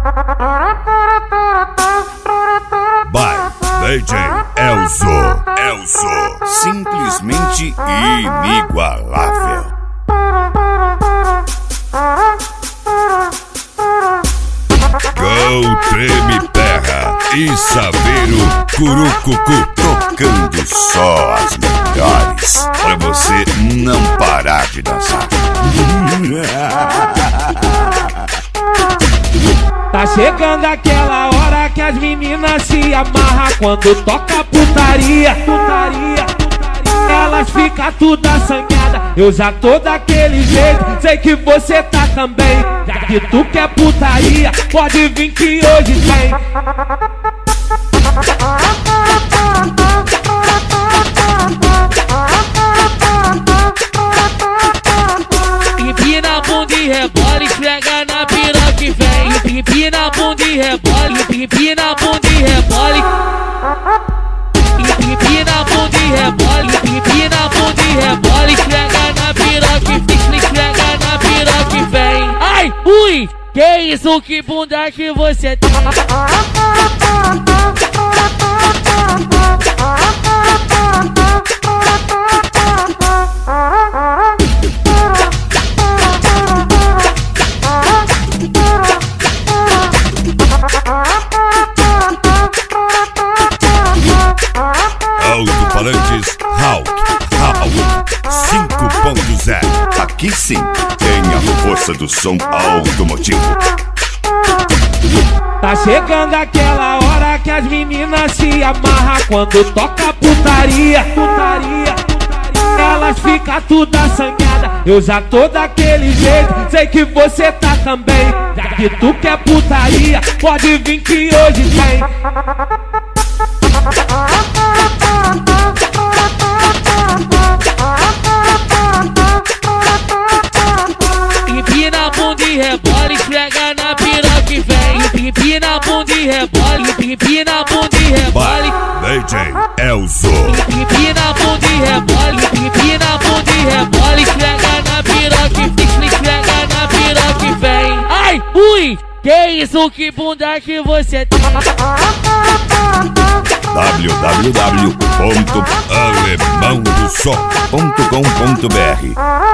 By DJ Elzo, simplesmente inigualável. Go Treme Terra e Saveiro Curucucu, tocando só as melhores, pra você não parar de dançar. Tá chegando aquela hora que as meninas se amarram quando toca putaria. Elas ficam tudo assanhada, eu já tô daquele jeito, sei que você tá também. Já que tu quer putaria, pode vir que hoje tem. Empina a bunda e rebola, esfrega na piroca e vem. Empina a bunda e rebola, empina a bunda e rebola. Empina a bunda e rebola, empina a bunda e rebola, esfrega na piroca e esfrega na piroca e vem. Ai, ui, que isso, que bunda que você tem? Alto-falantes Hulk 5.0. Aqui sim tem a força do som automotivo. Tá chegando aquela hora que as meninas se amarram quando toca putaria. Elas ficam tudo assanhada, eu já tô daquele jeito, sei que você tá também. Já que tu quer putaria, pode vir que hoje tem. Empina a bunda e rebola, esfrega na piroca e vem. Empina a bunda e rebola, empina a bunda e rebola. DJ Elzo. Empina a bunda e rebola, empina a bunda e rebola, esfrega na piroca e esfrega na piroca e vem. Ai, ui, que isso, que bunda que você tem? www.alemãodosom.com.br